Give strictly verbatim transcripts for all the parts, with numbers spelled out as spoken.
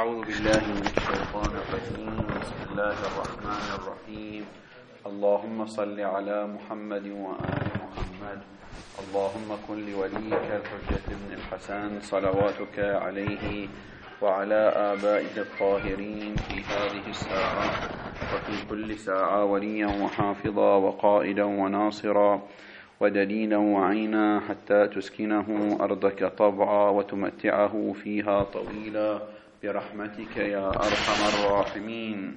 أعوذ بالله من الشيطان الرجيم. بسم الله الرحمن الرحيم. اللهم صل على محمد وآل محمد. اللهم كن لوليك الحجة بن الحسن صلواتك عليه وعلى آبائه الطاهرين في هذه الساعة وفي كل ساعة وليا وحافظا وقائدا وناصرا ودليلا وعينا حتى تسكنه أرضك طبعا وتمتعه فيها طويلا برحمتك يا أرحم الراحمين.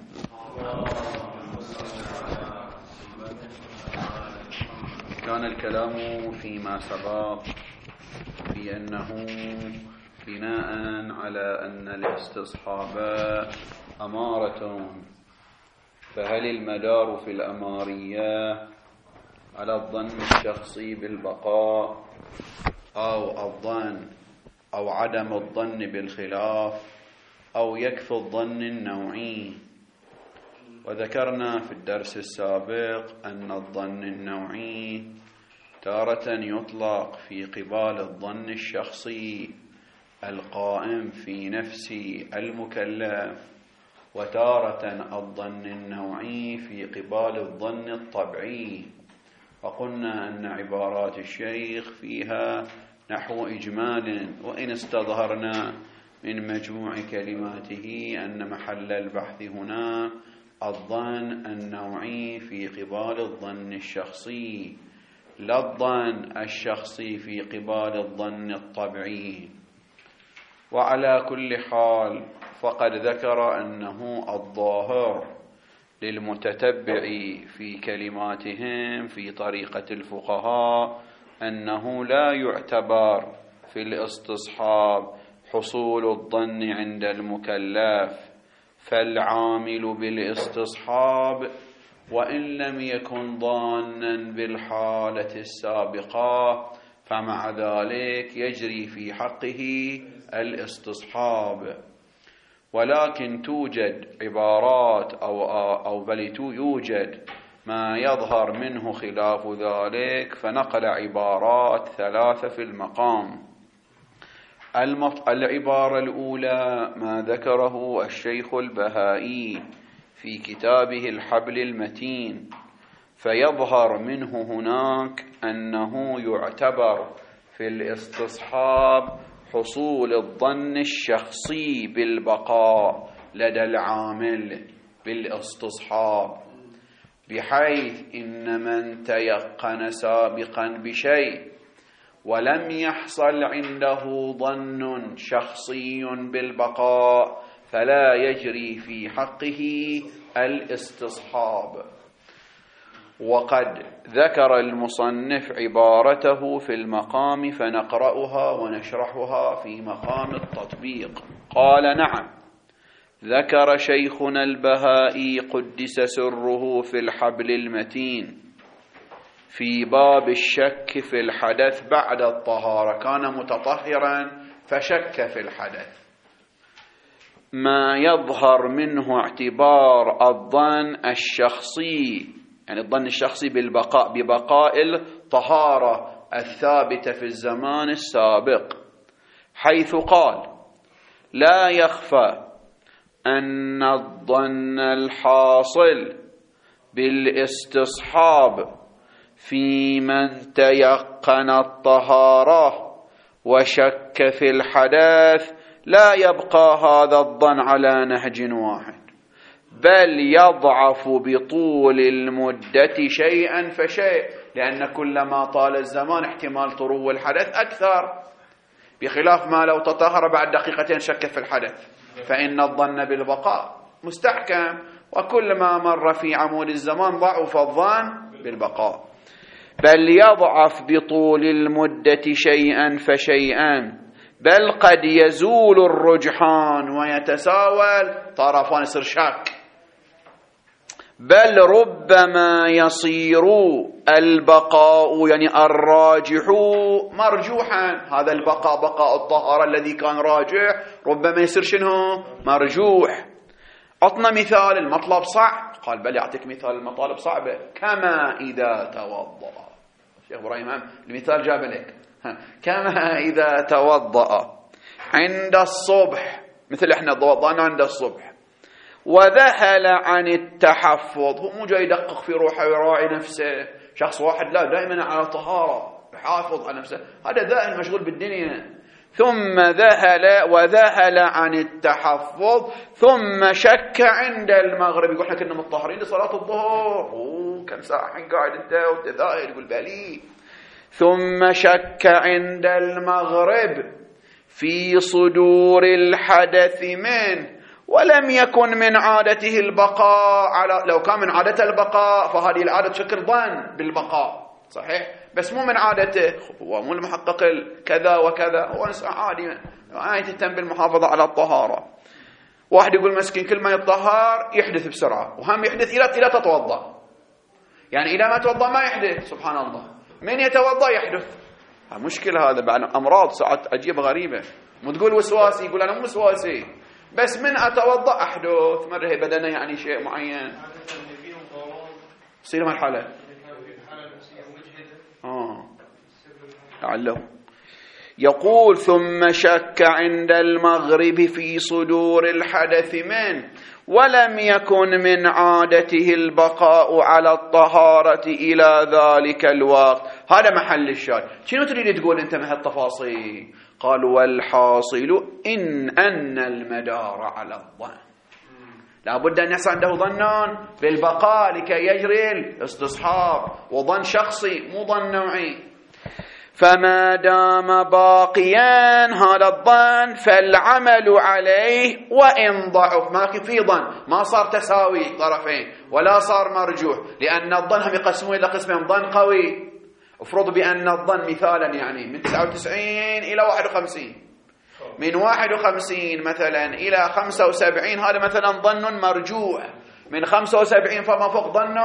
كان الكلام فيما سبق بأنه بناء على أن الاستصحاب أمارة، فهل المدار في الأمارية على الظن الشخصي بالبقاء أو الظن أو عدم الظن بالخلاف أو يكفي الظن النوعي؟ وذكرنا في الدرس السابق أن الظن النوعي تارة يطلق في قبال الظن الشخصي القائم في نفس المكلف، وتارة الظن النوعي في قبال الظن الطبعي. وقلنا أن عبارات الشيخ فيها نحو إجمال، وإن استظهرنا من مجموع كلماته أن محل البحث هنا الظن النوعي في قبال الظن الشخصي، لا الظن الشخصي في قبال الظن الطبعي. وعلى كل حال فقد ذكر أنه الظاهر للمتتبع في كلماتهم في طريقة الفقهاء أنه لا يعتبر في الاستصحاب حصول الظن عند المكلف، فالعامل بالاستصحاب وإن لم يكن ظانا بالحالة السابقة فمع ذلك يجري في حقه الاستصحاب. ولكن توجد عبارات أو, أو بل يوجد ما يظهر منه خلاف ذلك، فنقل عبارات ثلاثة في المقام. العبارة الأولى ما ذكره الشيخ البهائي في كتابه الحبل المتين، فيظهر منه هناك أنه يعتبر في الاستصحاب حصول الظن الشخصي بالبقاء لدى العامل بالاستصحاب، بحيث إن من تيقن سابقا بشيء ولم يحصل عنده ظن شخصي بالبقاء فلا يجري في حقه الاستصحاب. وقد ذكر المصنف عبارته في المقام فنقرأها ونشرحها في مقام التطبيق. قال: نعم، ذكر شيخنا البهائي قدس سره في الحبل المتين في باب الشك في الحدث بعد الطهارة، كان متطهرا فشك في الحدث، ما يظهر منه اعتبار الظن الشخصي، يعني الظن الشخصي بالبقاء ببقاء الطهارة الثابتة في الزمان السابق، حيث قال: لا يخفى أن الظن الحاصل بالاستصحاب في من تيقن الطهارة وشك في الحدث لا يبقى هذا الظن على نهج واحد، بل يضعف بطول المدة شيئا فشيء، لأن كلما طال الزمان احتمال طرو الحدث أكثر، بخلاف ما لو تطهر بعد دقيقتين شك في الحدث فإن الظن بالبقاء مستحكم، وكلما مر في عمود الزمان ضعف الظن بالبقاء، بل يضعف بطول المدة شيئا فشيئا، بل قد يزول الرجحان ويتساوى طرفان، يصير شك، بل ربما يصير البقاء يعني الراجح مرجوحا. هذا البقاء بقاء الطهارة الذي كان راجح ربما يصير شنو؟ مرجوح. عطنا مثال المطلب صعب، قال بل يعطيك مثال المطالب صعبة، كما إذا توضأ. شيخ إبراهيم المثال جاب لك، كما إذا توضأ عند الصبح مثل إحنا ضوضان عند الصبح. وذهل عن التحفظ، هو مو جاي يدقق في روحه ويراعي نفسه. شخص واحد لا دائما على طهارة يحافظ على نفسه، هذا ذاهل مشغول بالدنيا. ثم ذهل وذهل عن التحفظ ثم شك عند المغرب. يقول احنا كنا متطهرين لصلاة الظهر، اوه كم ساعة الحين قاعد انت وتذاهل. يقول بالي. ثم شك عند المغرب في صدور الحدث منه، ولم يكن من عادته البقاء على، لو كان من عادته البقاء فهذه العادة تشكل ظن بالبقاء صحيح، بس مو من عادته، هو مو المحقق كذا وكذا، هو إنسان عادي ما يهتم بالمحافظة على الطهارة. واحد يقول مسكين كل ما يتطهر يحدث بسرعة، وهم يحدث إلى إلى تتوضأ، يعني إلى ما توضأ ما يحدث. سبحان الله، من يتوضأ يحدث. مشكلة هذا بعد أمراض ساعات عجيبة غريبة. مو تقول وسواسي، يقول أنا مو وسواسي بس من أتوضأ أحدث مره بدنه، يعني شيء معين يصير مرحلة آه لعله. يقول ثم شك عند المغرب في صدور الحدث منه، ولم يكن من عادته البقاء على الطهارة إلى ذلك الوقت. هذا محل الشاهد. شنو تريد تقول أنت من هالتفاصيل؟ قال والحاصل إن أن المدار على الظن، لا بد أن يحصل عنده ظن بالبقاء لكي يجري الاستصحاب، وظن شخصي مو ظن نوعي. فما دام باقيا هذا الظن فالعمل عليه وإن ضعف. ما في ظن، ما صار تساوي طرفين ولا صار مرجوح، لأن الظن هم يقسمون إلى قسمين: ظن قوي، افرض بأن الظن مثالا يعني من تسعة وتسعين إلى واحد وخمسين، من واحد وخمسين مثلا إلى خمسة وسبعين هذا مثلا ظن مرجوح، من خمسة وسبعين فما فوق ظن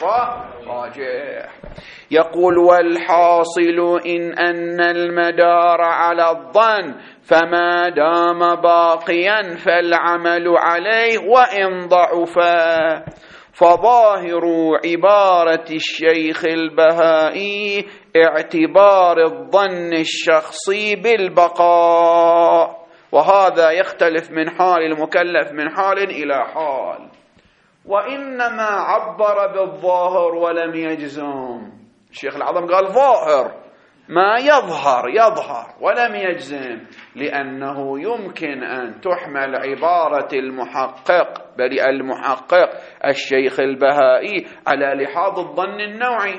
راجح. يقول والحاصل إن أن المدار على الظن فما دام باقيا فالعمل عليه وإن ضعفا. فظاهر عبارة الشيخ البهائي اعتبار الظن الشخصي بالبقاء، وهذا يختلف من حال المكلف من حال إلى حال. وإنما عبر بالظاهر ولم يجزم. الشيخ العظم قال ظاهر ما يظهر يظهر ولم يجزم، لأنه يمكن أن تحمل عبارة المحقق بل المحقق الشيخ البهائي على لحاظ الظن النوعي،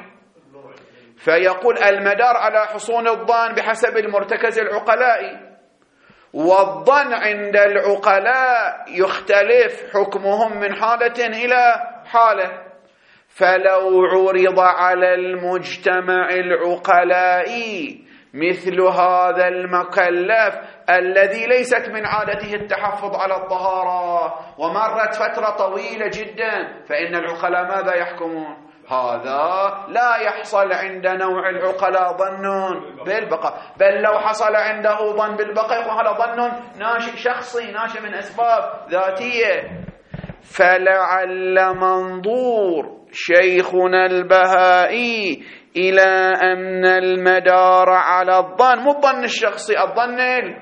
فيقول المدار على حصون الظن بحسب المرتكز العقلائي، والظن عند العقلاء يختلف حكمهم من حالة إلى حالة. فلو عرض على المجتمع العقلائي مثل هذا المكلف الذي ليست من عادته التحفظ على الطهارة ومرت فترة طويلة جدا، فإن العقلاء ماذا يحكمون؟ هذا لا يحصل عند نوع العقلاء ظن بالبقاء، بل لو حصل عنده ظن بالبقاء يكون هذا ظن ناشئ شخصي ناشئ من أسباب ذاتية. فلعل منظور شيخنا البهائي إلى أن المدار على الظن مو الظن الشخصي، الظن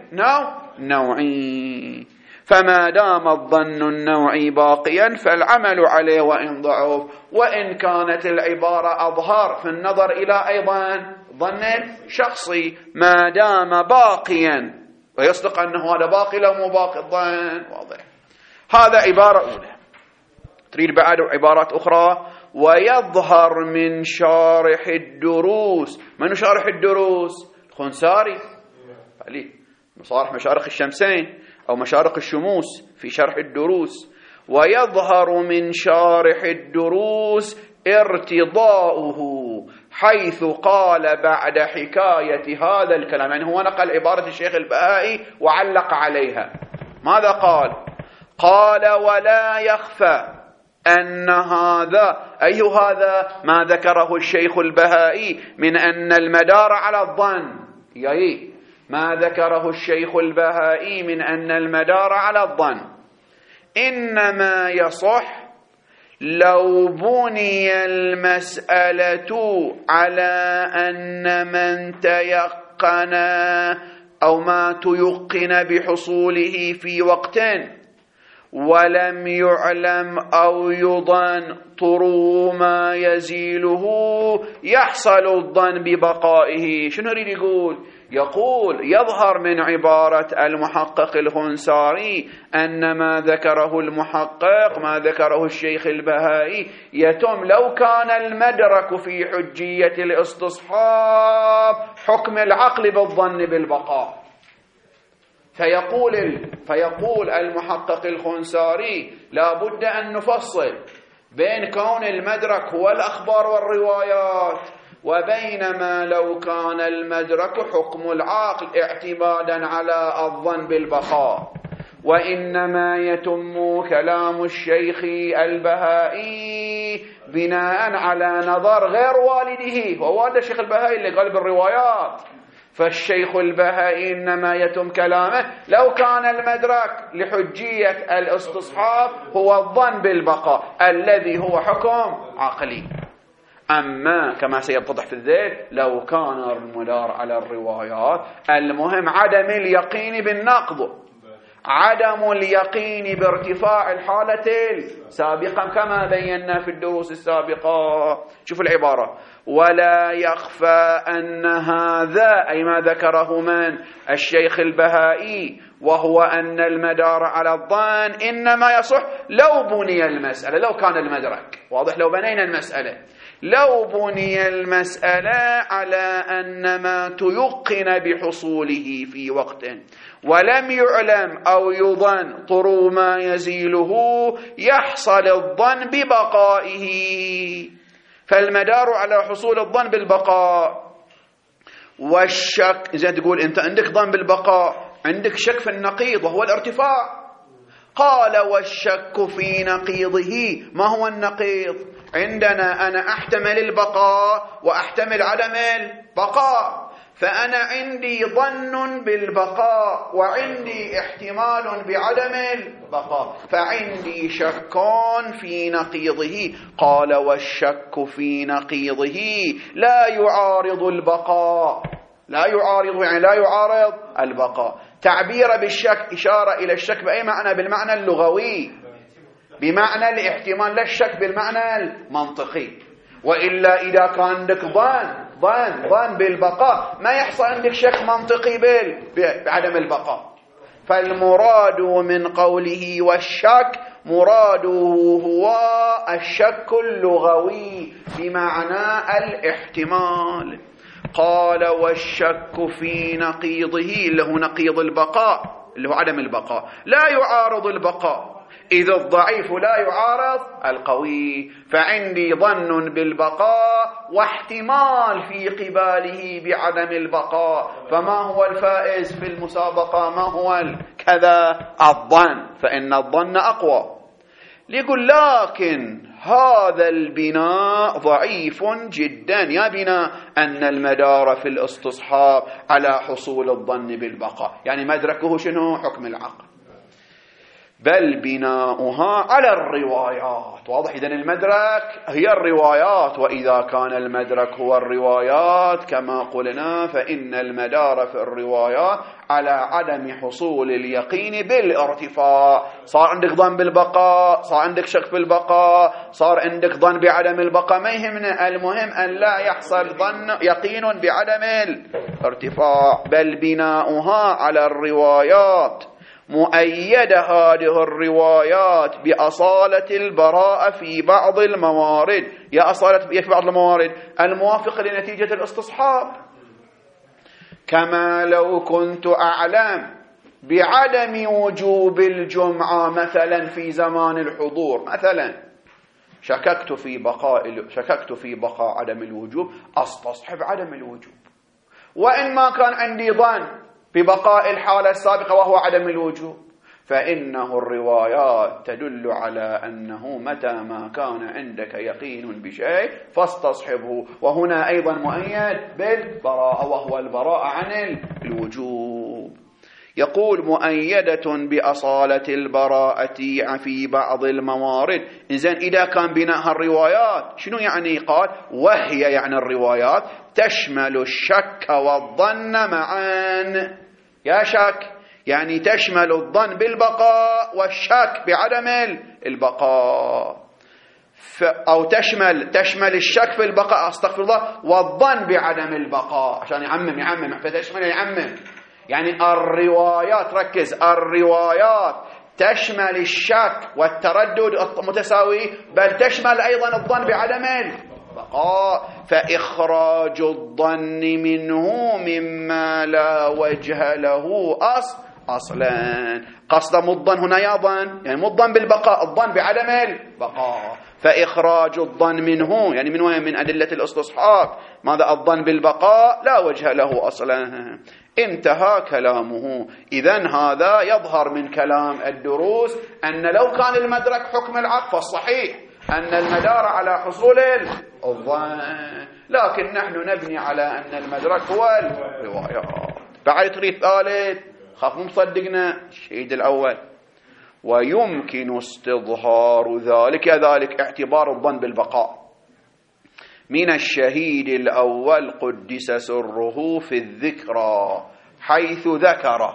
النوعي. فما دام الظن النوعي باقيا فالعمل عليه وإن ضعف، وإن كانت العبارة أظهر في النظر إلى أيضا ظن شخصي ما دام باقيا، ويصدق أنه هذا باقي لو مو باقي الظن واضح. هذا عبارة أولى. تريد بعد عبارات أخرى؟ ويظهر من شارح الدروس. من شارح الدروس؟ الخنساري علي مصارح مشارق الشمسين أو مشارق الشموس في شرح الدروس. ويظهر من شارح الدروس ارتضاؤه حيث قال بعد حكاية هذا الكلام، يعني هو نقل عبارة الشيخ البهائي وعلق عليها. ماذا قال؟ قال ولا يخفى أن هذا، أي هذا؟ ما ذكره الشيخ البهائي من أن المدار على الظن، يعني ما ذكره الشيخ البهائي من أن المدار على الظن إنما يصح لو بني المسألة على أن من تيقن أو ما تيقن بحصوله في وقت ولم يعلم أو يظن طرو ما يزيله يحصل الظن ببقائه. شنو يريد يقول؟ يقول يظهر من عبارة المحقق الخنساري أن ما ذكره المحقق، ما ذكره الشيخ البهائي، يتم لو كان المدرك في حجية الاستصحاب حكم العقل بالظن بالبقاء. فيقول فيقول المحقق الخنساري لا بد أن نفصل بين كون المدرك هو الأخبار والروايات وبين ما لو كان المدرك حكم العقل اعتمادا على الظن بالبقاء. وإنما يتم كلام الشيخ البهائي بناء على نظر غير والده، ووالد الشيخ البهائي اللي قال بالروايات. فالشيخ البهائي إنما يتم كلامه لو كان المدرك لحجية الاستصحاب هو الظن بالبقاء الذي هو حكم عقلي. أما كما سيتضح في الذيل لو كان المدار على الروايات المهم عدم اليقين بالنقض، عدم اليقين بارتفاع الحالة السابقة كما بينا في الدروس السابقة. شوف العبارة: ولا يخفى أن هذا، أي ما ذكره من الشيخ البهائي، وهو أن المدار على الظن إنما يصح لو بني المسألة، لو كان المدرك واضح، لو بنينا المسألة، لو بني المسألة على أن ما تيقن بحصوله في وقت ولم يعلم أو يظن طرو ما يزيله يحصل الظن ببقائه. فالمدار على حصول الظن بالبقاء. والشك، إذا تقول أنت عندك ظن بالبقاء عندك شك في النقيض وهو الارتفاع. قال والشك في نقيضه. ما هو النقيض؟ عندنا أنا أحتمل البقاء وأحتمل عدم البقاء، فأنا عندي ظن بالبقاء وعندي احتمال بعدم البقاء، فعندي شك في نقيضه. قال والشك في نقيضه لا يعارض البقاء، لا يعارض يعني لا يعارض البقاء. تعبير بالشك إشارة إلى الشك بأي معنى؟ بالمعنى اللغوي، بمعنى الاحتمال، لا الشك بالمعنى المنطقي. وإلا إذا كان عندك ظن ظن ظن بالبقاء ما يحصل عندك شك منطقي بعدم البقاء. فالمراد من قوله والشك مراده هو الشك اللغوي بمعنى الاحتمال. قال والشك في نقيضه اللي هو نقيض البقاء اللي هو عدم البقاء لا يعارض البقاء، إذ الضعيف لا يعارض القوي. فعندي ظن بالبقاء واحتمال في قباله بعدم البقاء، فما هو الفائز في المسابقة؟ ما هو كذا؟ الظن، فإن الظن أقوى. ليقول لكن هذا البناء ضعيف جدا. يا بناء أن المدار في الاستصحاب على حصول الظن بالبقاء، يعني مدركه شنو؟ حكم العقل، بل بناؤها على الروايات. واضح؟ إذن المدرك هي الروايات، وإذا كان المدرك هو الروايات كما قلنا فإن المدار في الروايات على عدم حصول اليقين بالارتفاع. صار عندك ظن بالبقاء، صار عندك شك في البقاء، صار عندك ظن بعدم البقاء، ما يهمنا، المهم أن لا يحصل ظن يقين بعدم الارتفاع. بل بناؤها على الروايات مؤيدة هذه الروايات بأصالة البراءة في بعض الموارد. يا أصالة في بعض الموارد الموافقة لنتيجة الاستصحاب، كما لو كنت أعلم بعدم وجوب الجمعة مثلا في زمان الحضور، مثلا شككت في بقاء شككت في بقاء عدم الوجوب، أستصحب عدم الوجوب. وإن ما كان عندي ظن ببقاء الحالة السابقة وهو عدم الوجوب، فإنه الروايات تدل على أنه متى ما كان عندك يقين بشيء فاستصحبه. وهنا أيضا مؤيد بالبراءة وهو البراءة عن الوجوب. يقول مؤيدة بأصالة البراءة في بعض الموارد. إذن إذا كان بناء الروايات شنو يعني؟ قال وهي يعني الروايات تشمل الشك والظن معا. يا شك يعني تشمل الظن بالبقاء والشك بعدم البقاء، أو تشمل تشمل الشك في البقاء استغفر الله والظن بعدم البقاء، عشان يعمم يعمم فتشمل يعمم. يعني الروايات، ركز، الروايات تشمل الشك والتردد المتساوي، بل تشمل أيضا الظن بعدم البقاء. فإخراج الظن منه مما لا وجه له أصل أصلا. قصد مضن هنا يا ظن، يعني مضن بالبقاء، الظن بعدم البقاء. فإخراج الظن منه يعني من وين؟ من أدلة الاستصحاب. ماذا؟ الظن بالبقاء لا وجه له أصلا. انتهى كلامه. إذن هذا يظهر من كلام الدروس أن لو كان المدرك حكم العقل فالصحيح أن المدار على حصول الظن، لكن نحن نبني على أن المدرك هو الروايات. بعد تريد ثالث خاف مصدقنا الشهيد الأول. ويمكن استظهار ذلك ذلك اعتبار الظن بالبقاء من الشهيد الأول قدس سره في الذكرى، حيث ذكر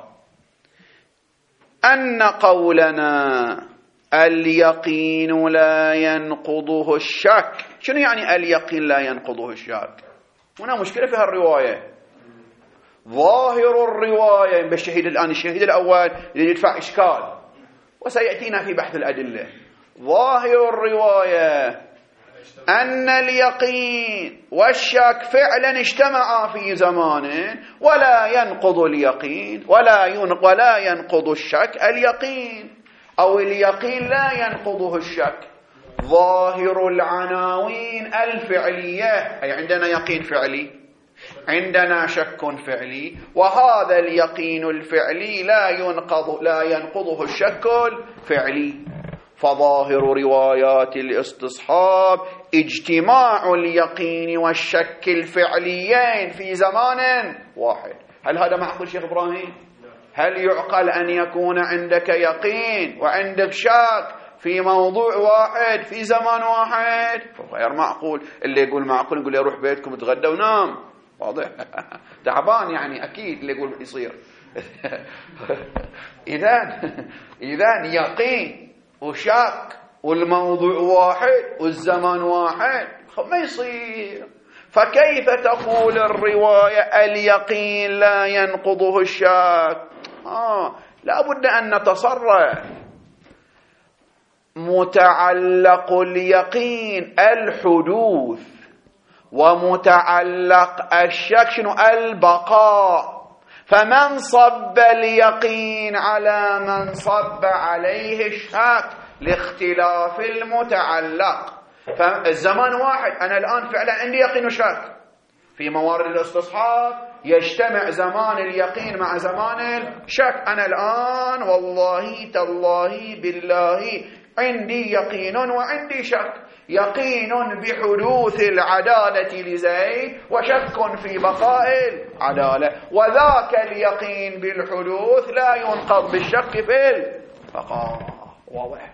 أن قولنا اليقين لا ينقضه الشك. شنو يعني اليقين لا ينقضه الشك؟ هنا مشكلة في هالرواية. ظاهر الرواية بالشهيد الآن الشهيد الأول يدفع إشكال وسيأتينا في بحث الأدلة. ظاهر الرواية أن اليقين والشك فعلا اجتمعا في زمان، ولا ينقض اليقين ولا ولا ينقض الشك اليقين، أو اليقين لا ينقضه الشك. ظاهر العناوين الفعلية، أي عندنا يقين فعلي، عندنا شك فعلي، وهذا اليقين الفعلي لا ينقض لا ينقضه الشك الفعلي. فظاهر روايات الاستصحاب اجتماع اليقين والشك الفعليين في زمان واحد. هل هذا معقول شيخ إبراهيم؟ هل يعقل أن يكون عندك يقين وعندك شك في موضوع واحد في زمان واحد؟ غير معقول. اللي يقول معقول يقول لي روح بيتكم تغدى ونام. واضح؟ تعبان يعني أكيد اللي يقول يصير. إذن إذن يقين وشك والموضوع واحد والزمان واحد ما يصير. فكيف تقول الرواية اليقين لا ينقضه الشك؟ آه لا بد أن نتصرف. متعلق اليقين الحدوث، ومتعلق الشك شنو؟ البقاء. فمن صب اليقين على من صب عليه الشك لاختلاف المتعلق. فالزمان واحد، أنا الآن فعلا عندي يقين وشك. في موارد الاستصحاب يجتمع زمان اليقين مع زمان الشك. أنا الآن والله تالله بالله عندي يقين وعندي شك. يقين بحدوث العدالة لزيد وشك في بقاء العدالة، وذاك اليقين بالحدوث لا ينقض بالشك في البقاء. واضح؟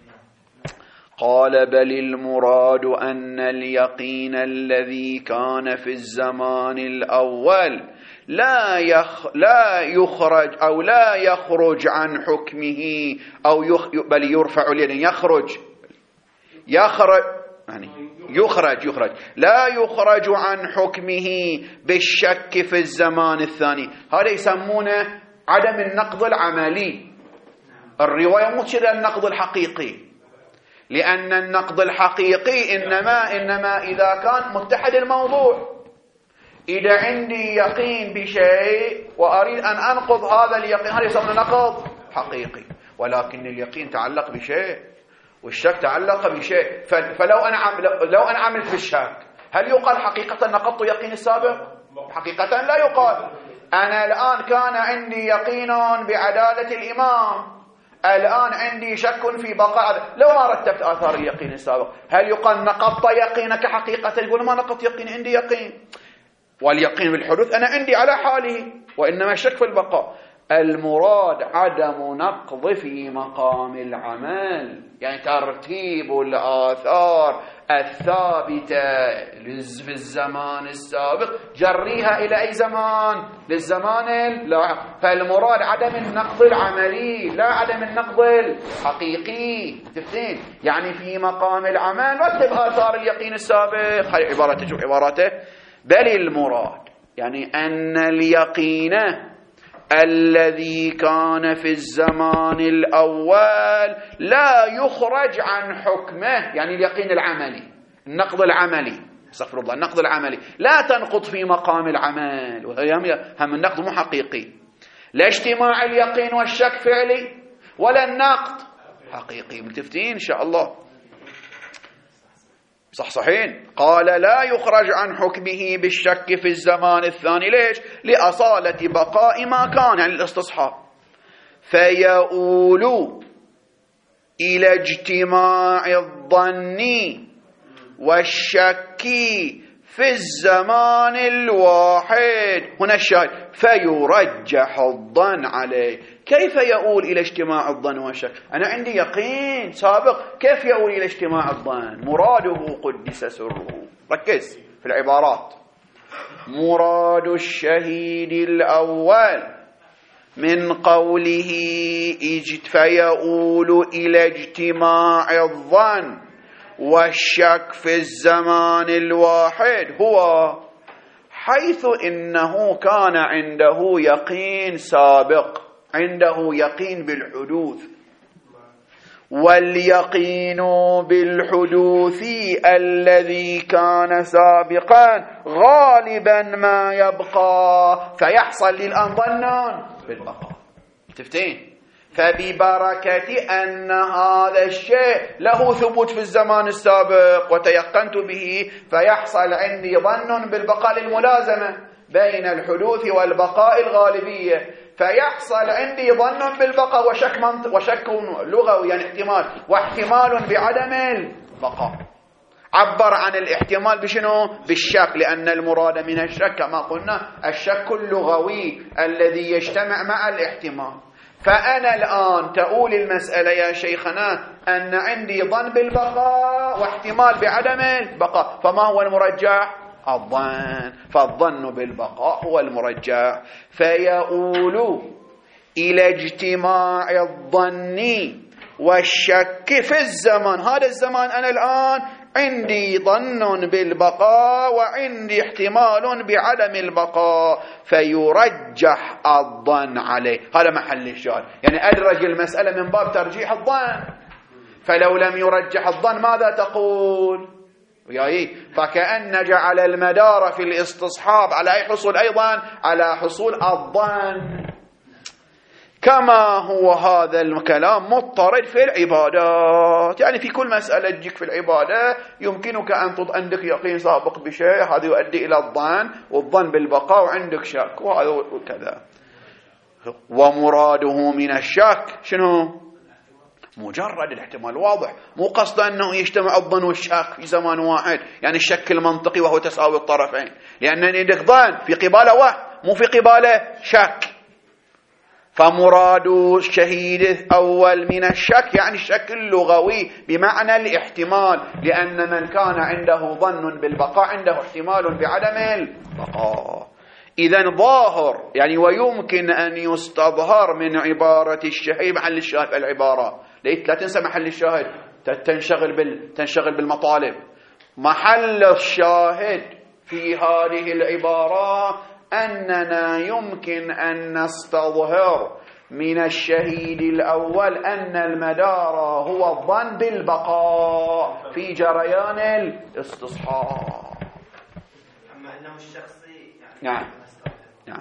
قال بل المراد أن اليقين الذي كان في الزمان الأول لا يخ لا يخرج أو لا يخرج عن حكمه، أو يخ بل يرفع اليد يخرج يخرج يعني يخرج يخرج لا يخرج عن حكمه بالشك في الزمان الثاني. هذا يسمونه عدم النقض العملي. الرواية مو كذا النقض الحقيقي، لأن النقض الحقيقي إنما إنما إذا كان متحد الموضوع. إذا عندي يقين بشيء وأريد أن أنقض هذا اليقين، هذا يسمونه نقض حقيقي. ولكن اليقين تعلق بشيء والشك تعلق بشيء. فلو أنا لو أنا عملت بالشك، هل يقال حقيقة نقضت يقين السابق؟ حقيقة لا يقال. أنا الآن كان عندي يقين بعدالة الإمام، الآن عندي شك في بقاء. لو ما رتبت آثار اليقين السابق، هل يقال نقضت يقينك حقيقة؟ يقول ما نقضت يقين، عندي يقين. واليقين بالحدوث أنا عندي على حاله، وإنما الشك في البقاء. المراد عدم نقض في مقام العمل، يعني ترتيب الآثار الثابتة في الزمان السابق جريها إلى أي زمان؟ للزمان اللاحق. فالمراد عدم النقض العملي لا عدم النقض الحقيقي. تفتين يعني في مقام العمل رتب آثار اليقين السابق. هذه عبارته. شوف عبارته. بل المراد يعني أن اليقين الذي كان في الزمان الأول لا يخرج عن حكمه، يعني اليقين العملي، النقض العملي، استغفر الله، النقض العملي لا تنقض في مقام العمل، هم النقض مو حقيقي، لا اجتماع اليقين والشك فعلي ولا النقض حقيقي. ملتفتين إن شاء الله؟ صح صحيح. قال لا يخرج عن حكمه بالشك في الزمان الثاني. ليش؟ لأصالة بقاء ما كان، يعني الاستصحاب. فيؤول إلى اجتماع الظن والشك في الزمان الواحد. هنا الشاهد فيرجح الظن عليه. كيف يؤول إلى اجتماع الظن والشك؟ أنا عندي يقين سابق، كيف يؤول إلى اجتماع الظن؟ مراده قدس سره. ركز في العبارات. مراد الشهيد الأول من قوله اجت فيؤول إلى اجتماع الظن والشك في الزمان الواحد هو حيث إنه كان عنده يقين سابق، عنده يقين بالحدوث، واليقين بالحدوث الذي كان سابقا غالبا ما يبقى، فيحصل للآن ظن بالبقاء. تفتين؟ فببركة أن هذا الشيء له ثبوت في الزمان السابق وتيقنت به، فيحصل عندي ظن بالبقاء للملازمة بين الحدوث والبقاء الغالبية، فيحصل عندي ظن بالبقاء وشك منطق وشك لغوي، يعني احتمال، واحتمال بعدم البقاء. عبر عن الاحتمال بشنو؟ بالشك، لأن المراد من الشك كما قلنا الشك اللغوي الذي يجتمع مع الاحتمال. فأنا الآن تقول المسألة يا شيخنا أن عندي ظن بالبقاء واحتمال بعدم البقاء، فما هو المرجح؟ الظن. فالظن بالبقاء هو المرجح. فيؤول إلى اجتماع الظن والشك في الزمان. هذا الزمان أنا الآن عندي ظن بالبقاء وعندي احتمال بعدم البقاء، فيرجح الظن عليه. هذا محل الشاهد، يعني أدرج المسألة من باب ترجيح الظن. فلو لم يرجح الظن ماذا تقول؟ وياي فكأن جعل المدار في الاستصحاب على أي حصول؟ أيضا على حصول الظن. كما هو هذا الكلام مضطرد في العبادات، يعني في كل مسألة تجيك في العبادة يمكنك أن عندك يقين سابق بشيء، هذا يؤدي إلى الظن، والظن بالبقاء وعندك شك، وهذا وكذا. ومراده من الشك شنو؟ مجرد الاحتمال. واضح، مو قصد أنه يجتمع الظن والشك في زمان واحد، يعني الشك المنطقي وهو تساوي الطرفين، لأن عندك ظن في قباله وهم مو في قباله شك. فمراد الشهيد الأول من الشك يعني الشك اللغوي بمعنى الاحتمال، لأن من كان عنده ظن بالبقاء عنده احتمال بعدم البقاء. إذن ظاهر يعني ويمكن أن يستظهر من عبارة الشهيد محل الشاهد في العبارة. لا تنسى محل الشاهد، تنشغل بال تنشغل بالمطالب. محل الشاهد في هذه العبارة أننا يمكن أن نستظهر من الشهيد الأول أن المدار هو الظن بالبقاء في جريان الاستصحاب. أما أنه الشخصي يعني نعم نعم.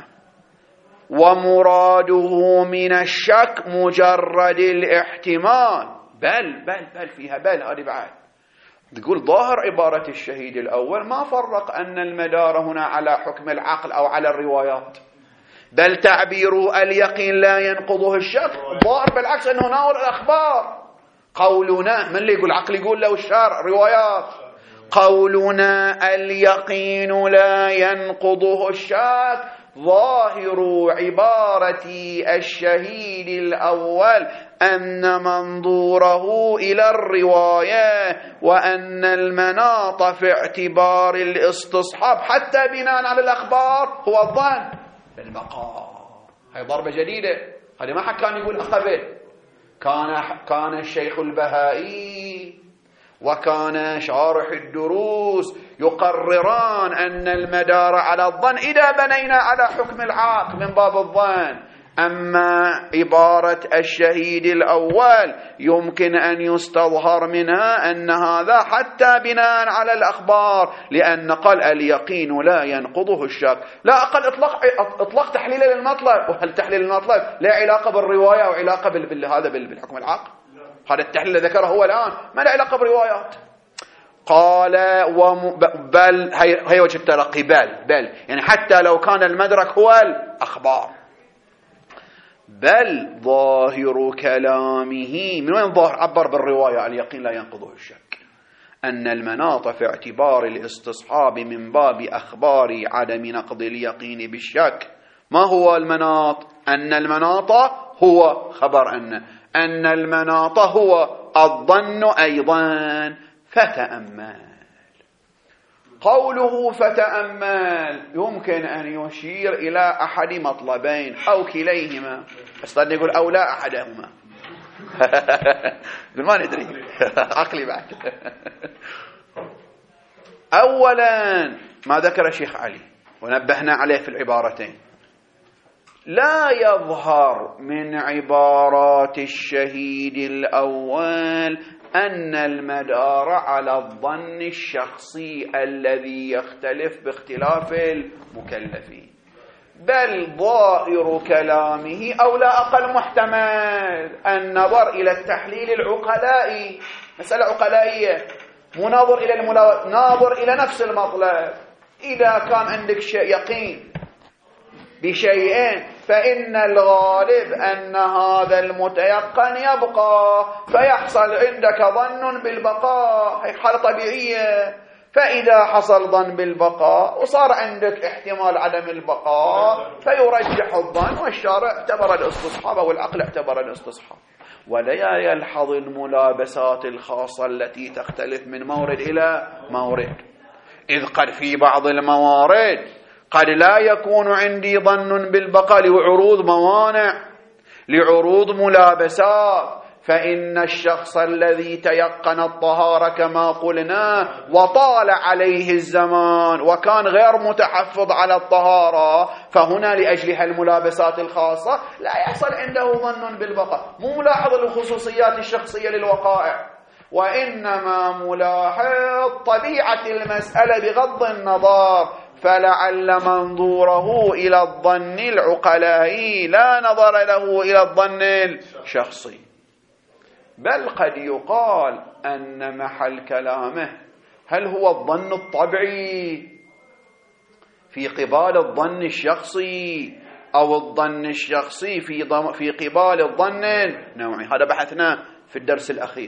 ومراده من الشك مجرد الاحتمال. بل بل بل فيها بل هذه بعد تقول ظاهر عبارة الشهيد الأول ما فرق أن المدار هنا على حكم العقل أو على الروايات، بل تعبير اليقين لا ينقضه الشك ظاهر بالعكس أنه ناول الأخبار. قولنا من اللي يقول عقل يقول له الشرع روايات، قولنا اليقين لا ينقضه الشك ظاهر عبارة الشهيد الأول أن منظوره إلى الرواية، وأن المناط في اعتبار الاستصحاب حتى بناء على الأخبار هو الظن بالبقاء. هاي ضربة جديدة، هذا ما حد كان يقول قبل. كان كان الشيخ البهائي وكان شارح الدروس يقرران أن المدار على الظن إذا بنينا على حكم العاق من باب الظن. أما عبارة الشهيد الأول يمكن أن يستظهر منها أن هذا حتى بناء على الأخبار، لأن قال اليقين لا ينقضه الشك. لا أقل إطلاق, إطلاق تحليل للمطلب. وهل تحليل المطلب لا علاقة بالرواية أو علاقة بهذا بالحكم العاق؟ هذا التحليل الذي ذكره هو الآن ما له علاقة بروايات. قال وم... بل هي, هي وجه الترقي، بل بل يعني حتى لو كان المدرك هو الأخبار، بل ظاهر كلامه من وين ظاهر؟ عبر بالرواية اليقين لا ينقضه الشك، أن المناط في اعتبار الاستصحاب من باب أخبار عدم نقض اليقين بالشك. ما هو المناط؟ أن المناط هو خبر أن أن المناط هو الظن أيضا. فتأمل. قوله فتأمل يمكن أن يشير إلى أحد مطلبين أو كليهما، أصلا يقول أو لا أحدهما. يقول ما ندري عقلي بعد. أولا ما ذكر الشيخ علي ونبهنا عليه في العبارتين، لا يظهر من عبارات الشهيد الأول أن المدار على الظن الشخصي الذي يختلف باختلاف المكلفين، بل ظاهر كلامه أو لا أقل محتمل النظر إلى التحليل العقلائي. مسألة عقلائية، مو ناظر إلى الملا... ناظر إلى نفس المطلب. إذا كان عندك شيء يقين بشيئين فإن الغالب أن هذا المتيقن يبقى، فيحصل عندك ظن بالبقاء، هي حالة طبيعية. فإذا حصل ظن بالبقاء وصار عندك احتمال عدم البقاء فيرجح الظن، والشارع اعتبر الاستصحاب والعقل اعتبر الاستصحاب. ولا يلحظ الملابسات الخاصة التي تختلف من مورد إلى مورد، إذ قد في بعض الموارد قد لا يكون عندي ظن بالبقاء لعروض موانع، لعروض ملابسات. فإن الشخص الذي تيقن الطهارة كما قلنا وطال عليه الزمان وكان غير متحفظ على الطهارة، فهنا لأجلها الملابسات الخاصة لا يحصل عنده ظن بالبقاء. مو ملاحظ الخصوصيات الشخصية للوقائع، وإنما ملاحظ طبيعة المسألة بغض النظر، فلعل منظوره إلى الظن العقلائي لا نظر له إلى الظن الشخصي. بل قد يقال أن محل كلامه هل هو الظن الطبيعي في قبال الظن الشخصي أو الظن الشخصي في ضم في قبال الظن النوعي. هذا بحثنا في الدرس الأخير.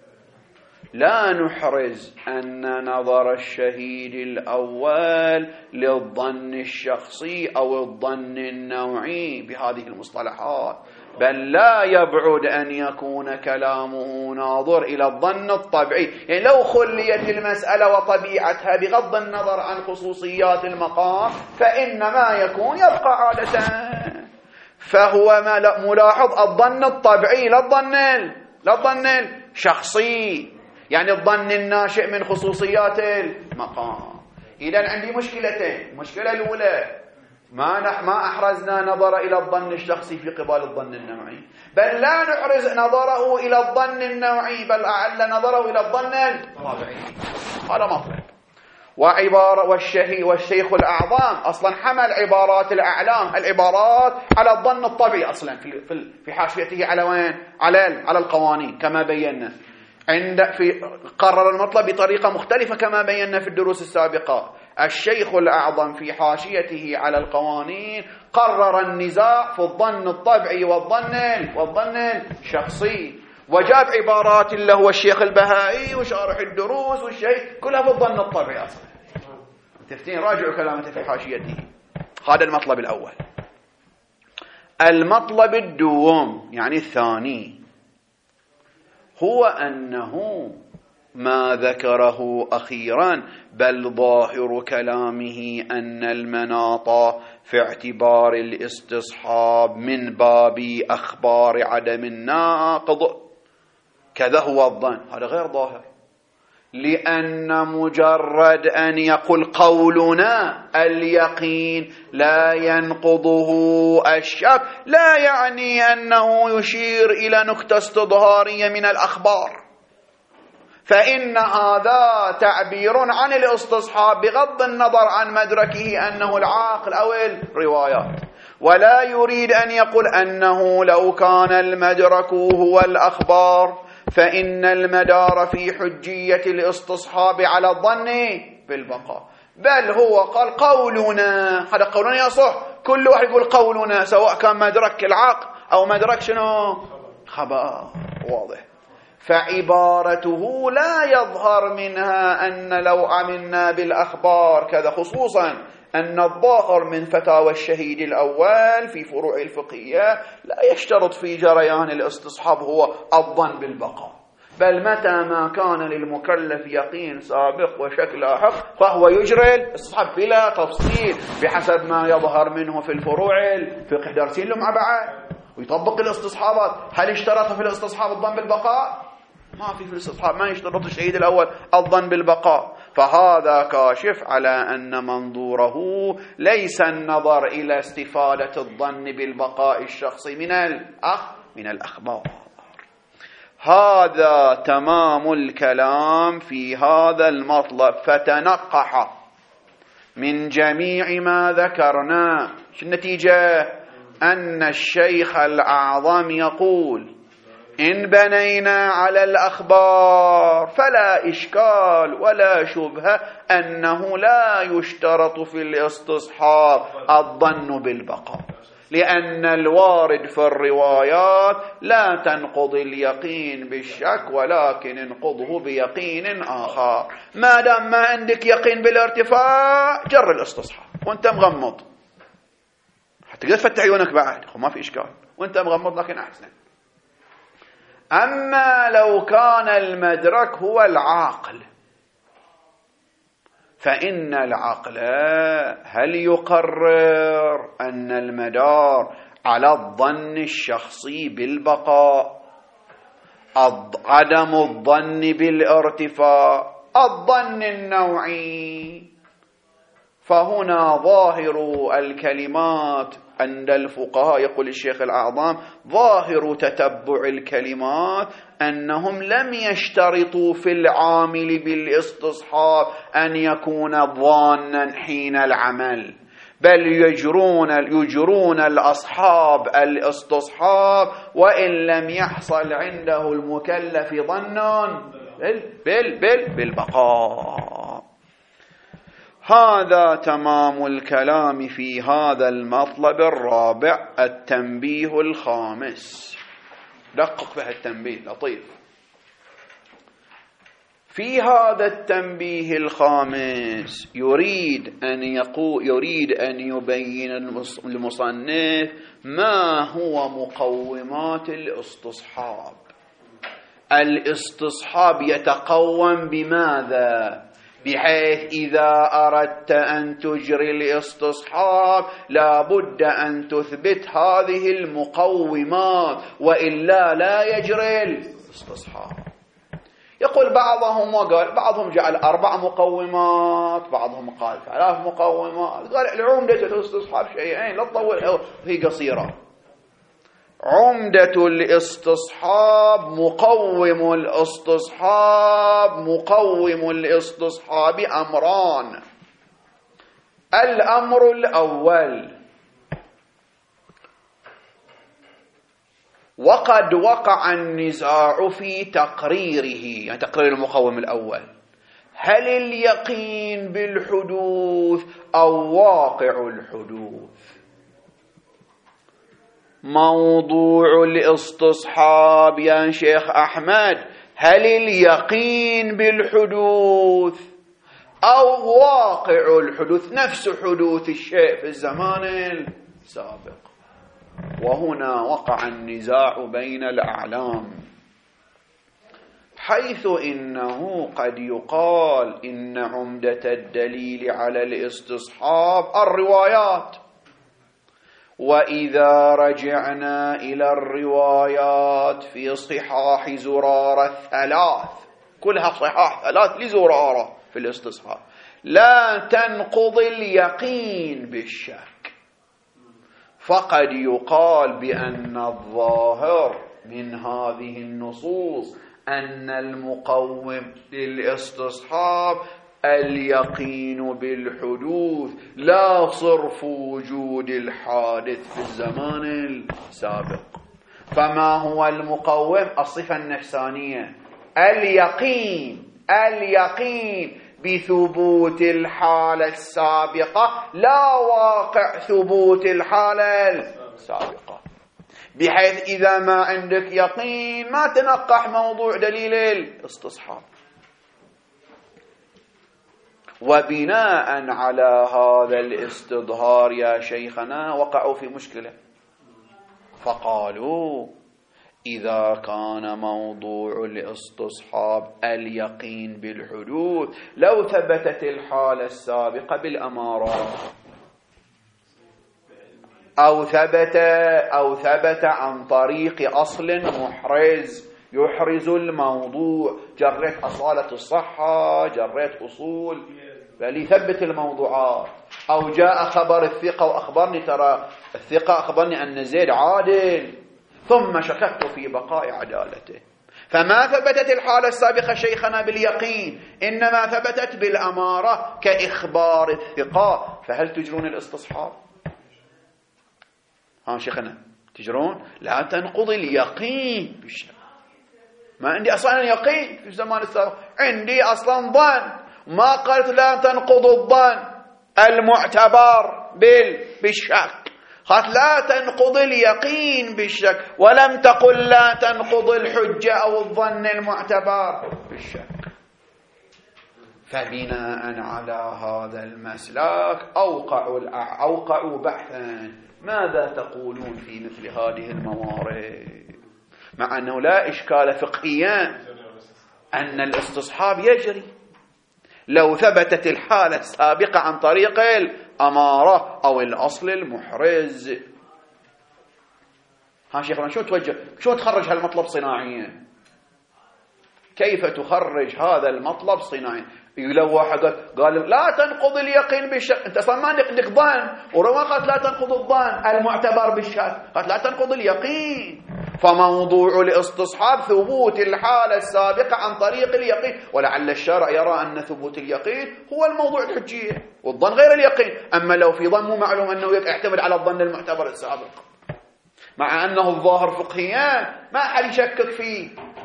لا نحرز أن نظر الشهيد الأول للظن الشخصي أو الظن النوعي بهذه المصطلحات، بل لا يبعد أن يكون كلامه ناظر إلى الظن الطبيعي. يعني لو خليت المسألة وطبيعتها بغض النظر عن خصوصيات المقام فإنما يكون يبقى عادة، فهو ملاحظ الظن الطبيعي لا الظن لا الظن الشخصي، يعني الظن الناشئ من خصوصيات المقام. إذن عندي مشكلتين. المشكلة الأولى ما نح ما أحرزنا نظر إلى الظن الشخصي في قبال الظن النوعي، بل لا نحرز نظره إلى الظن النوعي، بل أعل نظره إلى الظن الطبيعي. هذا مطلب. وعبارة والشهي والشيخ الأعظم أصلا حمل عبارات الأعلام العبارات على الظن الطبيعي أصلا في في حاشيته على وين؟ على على القوانين كما بينا. عند في قرر المطلب بطريقة مختلفة كما بينا في الدروس السابقة. الشيخ الأعظم في حاشيته على القوانين قرر النزاع في الظن الطبيعي والظن والظن الشخصي، وجاب عبارات اللي هو الشيخ البهائي وشارح الدروس والشيخ كلها في الظن الطبيعي أصلا. تفتين راجعوا كلامته في حاشيته. هذا المطلب الأول. المطلب الدوم يعني الثاني هو أنه ما ذكره أخيرا بل ظاهر كلامه أن المناط في اعتبار الاستصحاب من باب أخبار عدم الناقض كذا هو الظن. هذا غير ظاهر، لأن مجرد أن يقول قولنا اليقين لا ينقضه الشك لا يعني أنه يشير إلى نكتة استظهارية من الأخبار، فإن هذا تعبير عن الاستصحاب بغض النظر عن مدركه أنه العاقل أو الروايات، ولا يريد أن يقول أنه لو كان المدرك هو الأخبار فإن المدار في حجية الاستصحاب على الظن بالبقاء، بل هو قال قولنا. هذا قولنا يصح، كل واحد يقول قولنا سواء كان مدرك العقل أو مدرك شنو خبر واضح. فعبارته لا يظهر منها أن لو عملنا بالأخبار كذا، خصوصا أن الظاهر من فتاوى الشهيد الأول في فروع الفقهية لا يشترط في جريان الاستصحاب هو الظن بالبقاء، بل متى ما كان للمكلف يقين سابق وشك لاحق فهو يجري الاستصحاب بلا تفصيل بحسب ما يظهر منه في الفروع الفقه. دارسين له مع بعض ويطبق الاستصحابات. هل اشترط في الاستصحاب الظن بالبقاء؟ ما في في الاستصحاب ما يشترط الشهيد الأول الظن بالبقاء. فهذا كاشف على أن منظوره ليس النظر إلى استفادة الظن بالبقاء الشخصي من الأخ من الأخبار. هذا تمام الكلام في هذا المطلب. فتنقح من جميع ما ذكرنا. شو النتيجة؟ أن الشيخ الأعظم يقول إن بنينا على الأخبار فلا إشكال ولا شبهة أنه لا يشترط في الاستصحاب الظن بالبقاء، لأن الوارد في الروايات لا تنقض اليقين بالشك ولكن انقضه بيقين آخر. ما دام ما عندك يقين بالارتفاع جر الاستصحاب وانت مغمض، تقدر تفتح عيونك بعد ما في إشكال وانت مغمض، لكن أحسن. أما لو كان المدرك هو العاقل فإن العقل هل يقرر أن المدار على الظن الشخصي بالبقاء، عدم الظن بالارتفاع، الظن النوعي؟ فهنا ظاهر الكلمات عند الفقهاء يقول الشيخ الأعظم ظاهر تتبع الكلمات أنهم لم يشترطوا في العامل بالاستصحاب أن يكون ظانا حين العمل، بل يجرون, يجرون الأصحاب الاستصحاب وإن لم يحصل عنده المكلف ظن بال بال بال بالبقاء. هذا تمام الكلام في هذا المطلب الرابع. التنبيه الخامس، دقق به التنبيه لطيف. في هذا التنبيه الخامس يريد أن يقول يريد أن يبين المصنف ما هو مقومات الاستصحاب. الاستصحاب يتقوم بماذا؟ بحيث إذا أردت أن تجري الاستصحاب لا بد أن تثبت هذه المقومات وإلا لا يجري الاستصحاب. يقول بعضهم وقال بعضهم جعل أربع مقومات، بعضهم قال ثلاث مقومات. قال العمدة الاستصحاب شيئين لا تطول هي قصيرة. عمدة الاستصحاب مقوم الاستصحاب مقوم الاستصحاب أمران. الأمر الأول وقد وقع النزاع في تقريره، يعني تقرير المقوم الأول، هل اليقين بالحدوث أو واقع الحدوث؟ موضوع الاستصحاب يا شيخ أحمد هل اليقين بالحدوث أو واقع الحدوث نفس حدوث الشيء في الزمان السابق. وهنا وقع النزاع بين الأعلام، حيث إنه قد يقال إن عمدة الدليل على الاستصحاب الروايات، وإذا رجعنا إلى الروايات في صحاح زرارة الثلاث، كلها صحاح ثلاث لزرارة في الاستصحاب، لا تنقض اليقين بالشك، فقد يقال بأن الظاهر من هذه النصوص أن المقوم للاستصحاب اليقين بالحدوث لا صرف وجود الحادث في الزمان السابق. فما هو المقوم؟ الصفة النفسانية، اليقين اليقين بثبوت الحالة السابقة لا واقع ثبوت الحالة السابقة، بحيث إذا ما عندك يقين ما تنقح موضوع دليل الاستصحاب. وبناء على هذا الاستظهار يا شيخنا وقعوا في مشكلة، فقالوا إذا كان موضوع الاستصحاب اليقين بالحدوث لو ثبتت الحالة السابقة بالأمارات أو ثبت أو ثبت عن طريق أصل محرز يحرز الموضوع، جريت أصالة الصحة، جريت أصول بل يثبت الموضوعات، أو جاء خبر الثقة وأخبرني ترى الثقة أخبرني أن زيد عادل ثم شككت في بقاء عدالته، فما ثبتت الحالة السابقة شيخنا باليقين، إنما ثبتت بالأمارة كإخبار الثقة، فهل تجرون الاستصحاب؟ ها شيخنا تجرون؟ لا تنقض اليقين بالشك. ما عندي أصلا يقين في الزمان السابق، عندي أصلا ظن، ما قلت لا تنقض الظن المعتبر بالشك، قالت لا تنقض اليقين بالشك، ولم تقل لا تنقض الحجة أو الظن المعتبر بالشك. فبناء على هذا المسلك أوقعوا, أوقعوا بحثا ماذا تقولون في مثل هذه الموارد، مع أنه لا إشكال فقهيا أن الاستصحاب يجري لو ثبتت الحالة السابقة عن طريق الأمارة أو الأصل المحرز. ها شيخنا شو توجه، شو تخرج هالمطلب صناعيا؟ كيف تخرج هذا المطلب صناعيا؟ لو واحد قال لا تنقض اليقين بالشك، انت اصلا ما عندك ظن، وروا قالت لا تنقض الظن المعتبر بالشك، قالت لا تنقض اليقين. فموضوع الاستصحاب ثبوت الحالة السابقة عن طريق اليقين، ولعل الشارع يرى أن ثبوت اليقين هو الموضوع الحجية والظن غير اليقين. أما لو في ظن مو معلوم أنه يعتمد على الظن المعتبر السابق، مع أنه الظاهر فقهيا ما حد يشكك فيه.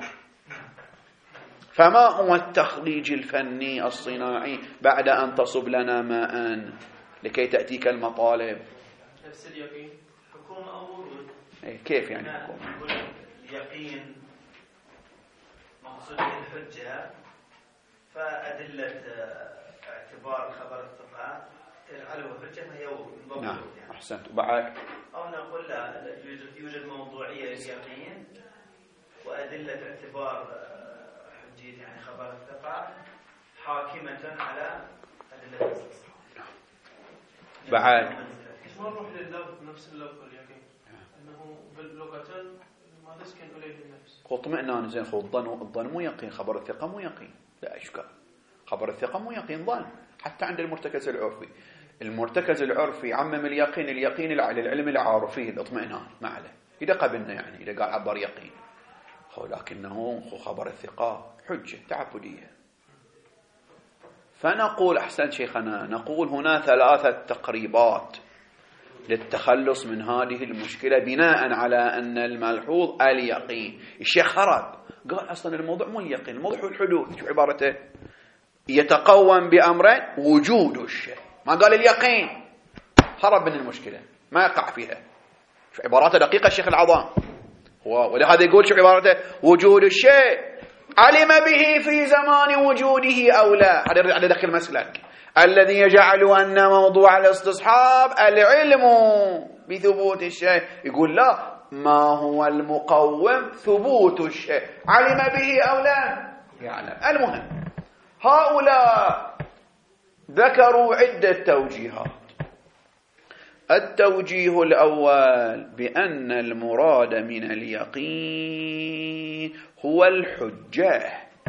فما هو التخريج الفني الصناعي بعد أن تصب لنا ماء لكي تأتيك المطالب؟ نفس اليقين حكومة أو ورود. كيف يعني حكومة؟ اليقين مقصود الحجة، فأدلة اعتبار خبر الثقة تجعله حجة فهي مضبوط. نعم يعني. أحسنت. وبعد أو نقول لا يوجد يوجد موضوعية لليقين وأدلة اعتبار حجية يعني خبر الثقة حاكمة على أدلة الاستصحاب. بعد ما نروح لللفظ نفس اللفظ اليقين أنه باللغة ما تسكن إليه النفس. اطمئنان زين. خو الظن الظن مو يقين، خبر الثقة مو يقين، لا إشكال. خبر الثقة مو يقين، ظن. حتى عند المرتكز العرفي، المرتكز العرفي عمم اليقين، اليقين العلم العارفي الاطمئنان ما عليه، إذا قبلنا يعني إذا قال عبر يقين، لكنه خبر الثقة حجة تعبدية. فنقول أحسن شيخنا، نقول هنا ثلاثة تقريبات للتخلص من هذه المشكلة بناء على أن الملحوظ اليقين. الشيخ خرب قال أصلا الموضوع مو اليقين، الموضوع هو الحدوث. شو عبارته؟ يتقوم بأمرين وجود الشيء، ما قال اليقين. خرب من المشكلة ما يقع فيها. شو عبارته دقيقة الشيخ العظام هو، ولهذا يقول شو عبارته؟ وجود الشيء علم به في زمان وجوده أو لا. هذا على ذاك المسلك الذي يجعل أن موضوع الاستصحاب العلم بثبوت الشيء. يقول لا، ما هو المقوم؟ ثبوت الشيء، علم به أو لا يعلم. المهم هؤلاء ذكروا عدة توجيهات. التوجيه الأول بأن المراد من اليقين هو الحجة،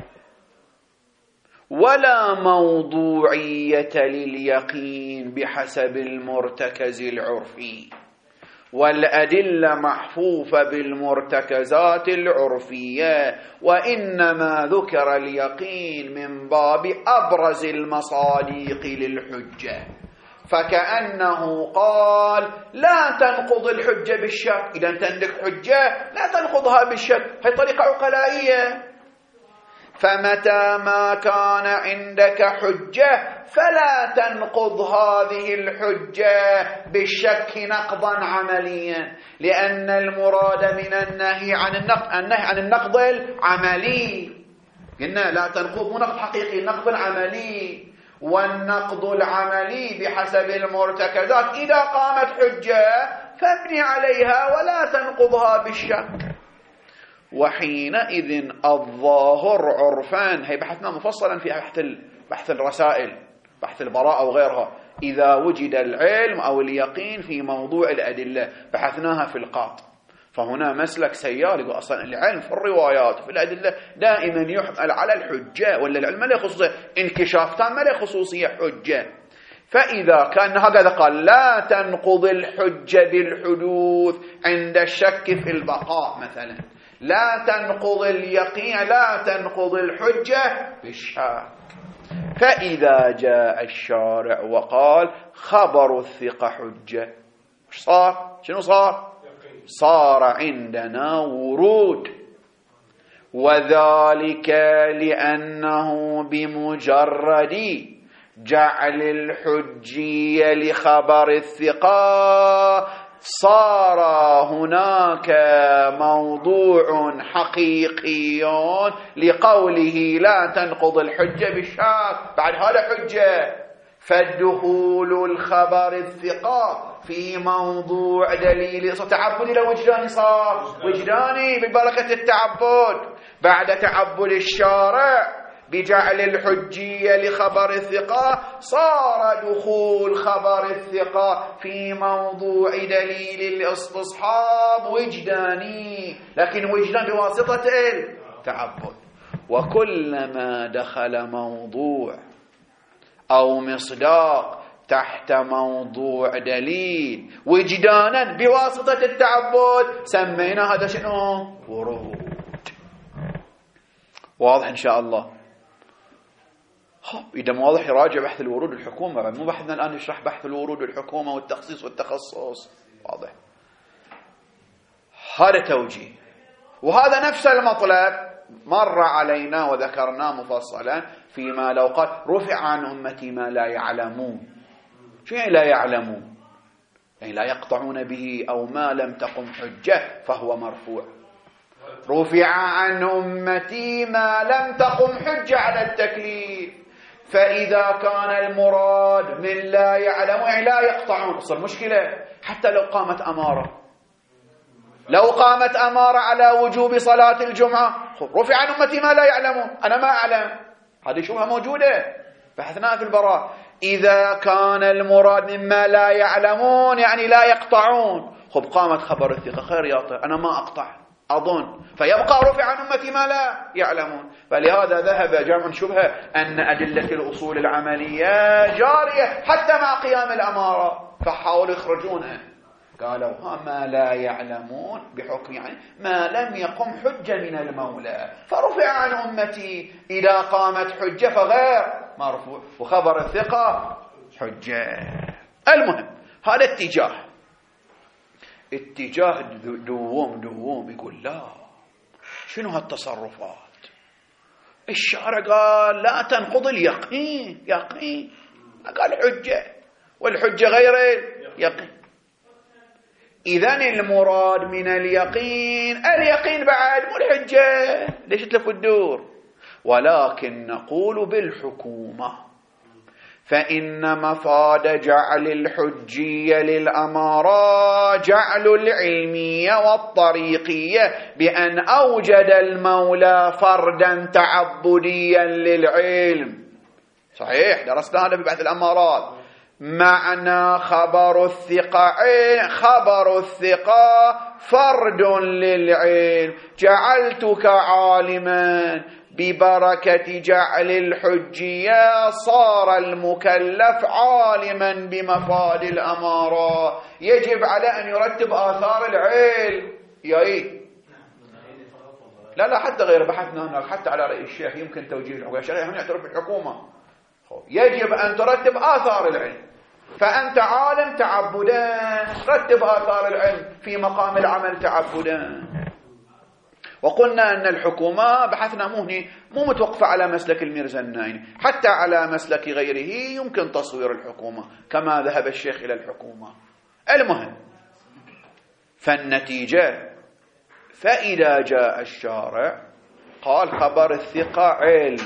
ولا موضوعية لليقين بحسب المرتكز العرفي، والأدلة محفوفة بالمرتكزات العرفية، وإنما ذكر اليقين من باب أبرز المصادق للحجة، فكأنه قال لا تنقض الحجة بالشك. إذا أنت عندك حجة لا تنقضها بالشك، هي طريقة عقلائية. فمتى ما كان عندك حجة فلا تنقض هذه الحجة بالشك نقضا عمليا، لأن المراد من النهي عن النقض النهي عن النقض العملي. قلنا لا تنقض مو نقض حقيقي، النقض العملي، والنقض العملي بحسب المرتكزات إذا قامت حجة فابني عليها ولا تنقضها بالشك. وحينئذ الظاهر عرفان، هي بحثنا مفصلا في بحث بحث الرسائل، بحث البراءة وغيرها، إذا وجد العلم أو اليقين في موضوع الأدلة بحثناها في القاط. فهنا مسلك سيال يقول أصلا العلم في الروايات وفي الأدلة دائما يحمل على الحجة، ولا العلم له خصوصية، انكشاف تام له خصوصية حجة. فإذا كان هكذا قال لا تنقض الحجة بالحدوث عند الشك في البقاء مثلا، لا تنقض اليقين، لا تنقض الحجة بالشك. فإذا جاء الشارع وقال خبر الثقة حجة، صار شنو صار؟ صار عندنا ورود، وذلك لأنه بمجرد جعل الحجية لخبر الثقة صار هناك موضوع حقيقي لقوله لا تنقض الحجة بالشك، بعد هذا حجة. فالدخول الخبر الثقة في موضوع دليل تعبدي لو وجداني، صار وجداني ببركة التعبد بعد تعبد الشارع بجعل الحجية لخبر الثقة، صار دخول خبر الثقة في موضوع دليل الاستصحاب وجداني، لكن وجدان بواسطة التعبد. وكلما دخل موضوع أو مصداق تحت موضوع دليل وجدانا بواسطة التعبد سمينا هذا شنو؟ ورود. واضح إن شاء الله؟ إذا ما واضح يراجع بحث الورود الحكومة، مو بحثنا الآن نشرح بحث الورود الحكومة والتخصيص والتخصص. واضح؟ هذا توجيه، وهذا نفس المطلب مر علينا وذكرناه مفصلا فيما لو قال رفع عن أمتي ما لا يعلمون. شو يعني لا يعلمون؟ يعني لا يقطعون به أو ما لم تقم حجة فهو مرفوع. رفع عن أمتي ما لم تقم حجة على التكليف، فإذا كان المراد من لا يعلم يعني لا يقطعون، صار مشكلة. حتى لو قامت أمارة، لو قامت أمارة على وجوب صلاة الجمعة، رفع عن أمتي ما لا يعلمون، أنا ما أعلم، هذه شبهة موجودة بحثناها في البراءة. إذا كان المراد مما لا يعلمون يعني لا يقطعون، خب قامت خبر الثقة خير يا طيب أنا ما أقطع أظن، فيبقى رفع عن أمتي ما لا يعلمون. فلهذا ذهب جمع شبهة أن أدلة الأصول العملية جارية حتى مع قيام الأمارة، فحاولوا يخرجونها. قالوا ها ما لا يعلمون بحكم يعني ما لم يقم حجة من المولى، فرفع عن أمتي إذا قامت حجة فغير مرفوع، وخبر الثقة حجة. المهم هذا اتجاه اتجاه دووم دووم يقول لا، شنو هالتصرفات؟ الشارع قال لا تنقض اليقين، يقين قال حجة، والحجة غير يقين. إذن المراد من اليقين اليقين بعد مو الحجة، ليش تلف الدور؟ ولكن نقول بالحكومة، فإن مفاد جعل الحجية للأمارات جعل العلمية والطريقية بأن أوجد المولى فردا تعبديا للعلم. صحيح درسنا هذا ببحث الأمارات. معنى خبر الثقة خبر الثقة فرد للعلم، جعلتك عالما ببركة جعل الحجية صار المكلف عالما بمفاد الأمارات. يجب على أن يرتب آثار العلم. ياي لا لا حتى غير بحثنا هناك، حتى على رأي الشيخ يمكن توجيه الحكومة. الشريعة هم يعترف بالحكومة. يجب أن ترتب آثار العلم، فأنت عالم تعبدا، رتب آثار العلم في مقام العمل تعبدا. وقلنا أن الحكومة بحثنا مو هني مو متوقفة على مسلك الميرزا النايني، حتى على مسلك غيره يمكن تصوير الحكومة كما ذهب الشيخ إلى الحكومة. المهم فالنتيجة، فإذا جاء الشارع قال خبر الثقة علم،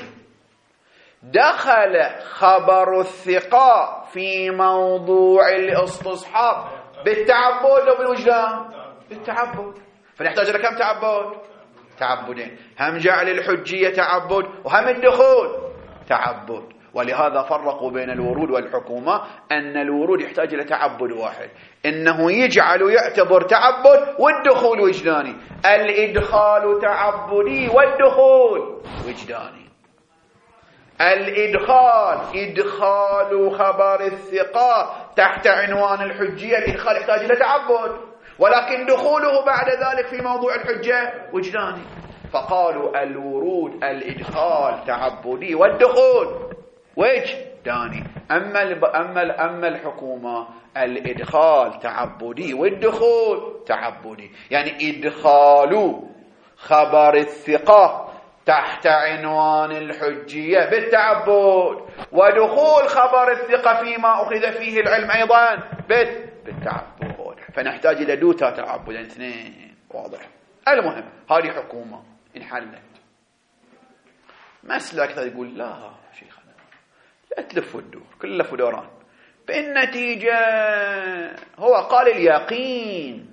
دخل خبر الثقة في موضوع الاستصحاب بالتعبد أو بالوجدان؟ بالتعبد. فنحتاج إلى كم تعبد؟ تعبدين، هم جعل الحجية تعبد وهم الدخول تعبد. ولهذا فرقوا بين الورود والحكومة، أن الورود يحتاج إلى تعبد واحد، إنه يجعل يعتبر تعبد والدخول وجداني. الإدخال تعبدي والدخول وجداني. الإدخال إدخال خبر الثقة تحت عنوان الحجية، الإدخال يحتاج إلى تعبد، ولكن دخوله بعد ذلك في موضوع الحجة وجداني. فقالوا الورود الإدخال تعبدي والدخول وجداني. أما أما أما الحكومة الإدخال تعبدي والدخول تعبدي، يعني إدخال خبر الثقة تحت عنوان الحجية بالتعبد، ودخول خبر الثقة فيما أخذ فيه العلم أيضا بالتعبد. فنحتاج إلى دوتا تعبد اثنين. واضح؟ المهم هذه حكومة انحلت. مسلك يقول لا شيخنا لا تلفوا الدور، كل لفوا دوران. بالنتيجة هو قال اليقين.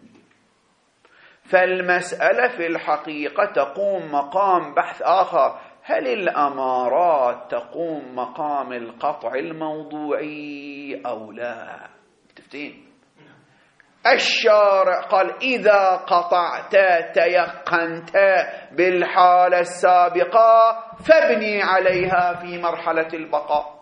فالمسألة في الحقيقة تقوم مقام بحث آخر، هل الأمارات تقوم مقام القطع الموضوعي أو لا؟ تفتين الشارع قال إذا قطعت تيقنت بالحالة السابقة فابني عليها في مرحلة البقاء.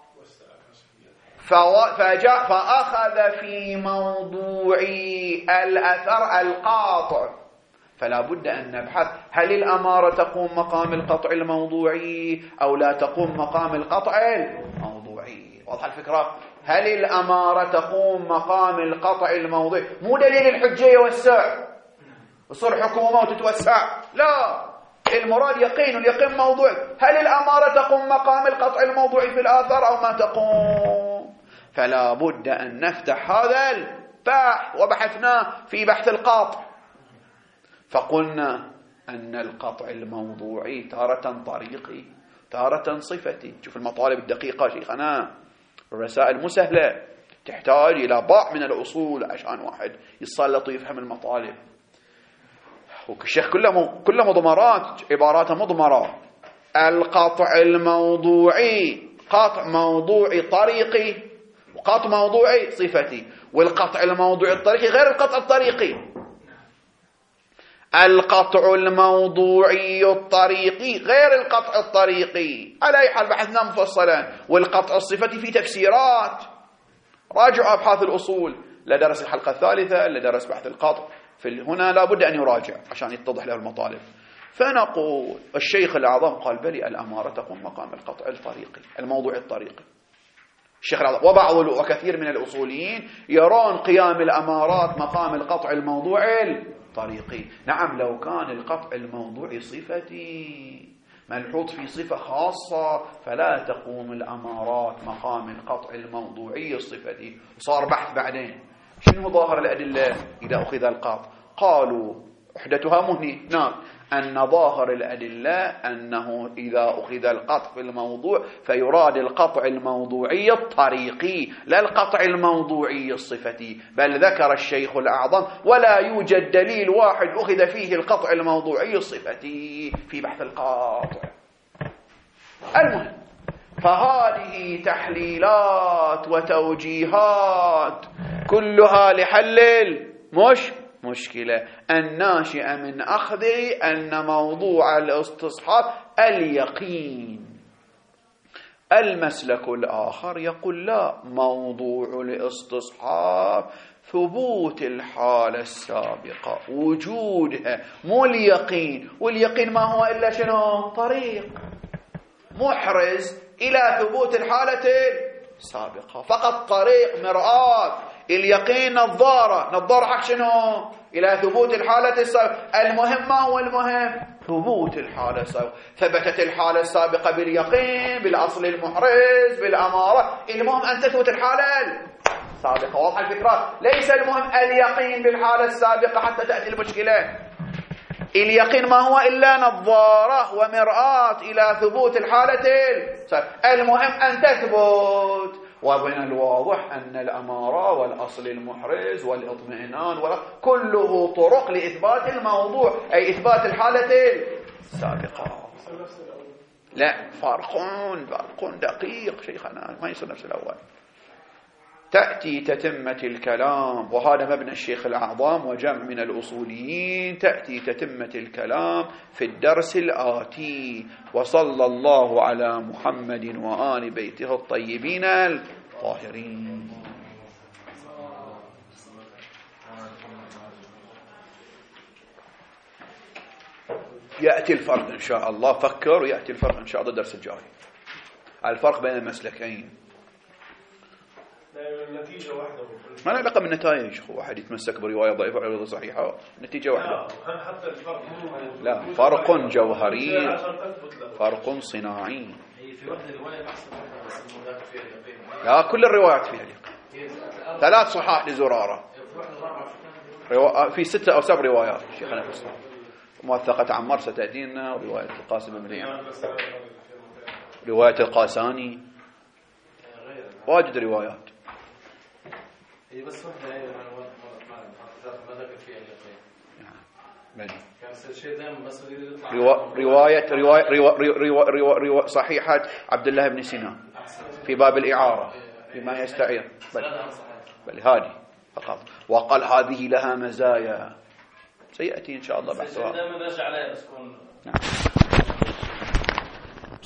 فجاء فأخذ في موضوع الأثر القاطع. فلا بد أن نبحث هل الأمارة تقوم مقام القطع الموضوعي أو لا تقوم مقام القطع الموضوعي. واضح الفكرة؟ هل الأمارة تقوم مقام القطع الموضوعي؟ مو دليل الحجة يوسع وصر حكومة وتتوسع، لا، المراد يقين، واليقين موضوع. هل الأمارة تقوم مقام القطع الموضوعي في الآثار أو ما تقوم؟ فلا بد أن نفتح هذا البحث، وبحثناه في بحث القاطع. فقلنا أن القطع الموضوعي تارة طريقي تارة صفتي. شوف المطالب الدقيقة شيخنا، الرسائل مو سهلة، تحتاج إلى باع من الأصول عشان واحد يسلط ويفهم المطالب. والشيخ كله كله مضمرات، عباراته مضمرات. القطع الموضوعي قطع موضوعي طريقي وقطع موضوعي صفتي، والقطع الموضوعي الطريقي غير القطع الطريقي. القطع الموضوعي الطريقي غير القطع الطريقي. على أي حال بحثنا مفصلا. والقطع الصفتي في تفسيرات، راجعوا أبحاث الأصول، لا درس الحلقة الثالثة، لا درس بحث القطع، في هنا لا بد أن يراجع عشان يتضح له المطالب. فنقول الشيخ الأعظم قال بلي الأمارة تقوم مقام القطع الطريقي الموضوع الطريقي. الشيخ الأعظم وبعض وكثير من الأصوليين يرون قيام الأمارات مقام القطع الموضوعي طريقي. نعم لو كان القطع الموضوعي صفتي ملحوظ في صفة خاصة فلا تقوم الأمارات مقام القطع الموضوعي الصفتي. وصار بحث بعدين شنو ظاهر الأدلة إذا أخذ القطع؟ قالوا وحدتها مهني نعم أن ظاهر الأدلة أنه إذا أخذ القطع في الموضوع فيراد القطع الموضوعي الطريقي لا القطع الموضوعي الصفتي، بل ذكر الشيخ الأعظم ولا يوجد دليل واحد أخذ فيه القطع الموضوعي الصفتي في بحث القاطع. المهم فهذه تحليلات وتوجيهات كلها لحل مش مشكلة الناشئة من أخذ أن موضوع الاستصحاب اليقين. المسلك الآخر يقول لا، موضوع الاستصحاب ثبوت الحالة السابقة وجودها مو اليقين، واليقين ما هو إلا شنو؟ طريق محرز إلى ثبوت الحالة السابقة، فقط طريق مرآة. اليقين نظارة، نظارة حق شنو؟ إلى ثبوت الحالة السابقة. المهم ما هو المهم؟ ثبوت الحالة السابقة. ثبتت الحالة السابقة باليقين، بالأصل المحرز، بالأمارة. المهم أن تثبت الحالة السابقة. واضح الفكرة؟ ليس المهم اليقين بالحالة السابقة حتى تأتي المشكلة. اليقين ما هو إلا نظارة ومرآة إلى ثبوت الحالة السابقة. المهم أن تثبت. ومن الواضح أن الأمارة والأصل المحرز والإطمئنان كله طرق لإثبات الموضوع، أي إثبات الحالة السابقة. لا، فرق فرق دقيق شيخنا، ما يصير نفس الأول. تأتي تتمة الكلام، وهذا مبنى الشيخ الأعظم وجمع من الأصوليين. تأتي تتمة الكلام في الدرس الآتي. وصلى الله على محمد وآل بيته الطيبين الطاهرين. يأتي الفرق إن شاء الله، فكر ويأتي الفرق إن شاء الله الدرس الجاي. الفرق بين المسلكين النتيجة واحدة، ما له علاقة بالنتائج. هو واحد يتمسك برواية ضعيفة أو رواية صحيحة، نتيجة واحدة. حتى الفرق لا، فرق جوهري، فرق صناعي. في واحدة رواية أحسن بس المذاكر فيها اليقين. لا، كل الروايات فيها اليقين. ثلاث صحاح لزرارة، في ستة أو سبع روايات شيخنا نفسه. موثقة عمار ستأتينا، ورواية القاسم بن يعمر، رواية القاساني، واجد روايات. هي بس واحدة هي ما ذكر فيها اليقين. نعم. كان الشيء دائما بس يطلع رواية رواية رواية رواية صحيحة عبد الله بن سينان في باب الإعارة فيما يستعير، بل بل هذه فقط. وقال هذه لها مزايا، سيأتي إن شاء الله بحثها. دائما برجع عليها بس كون نعم.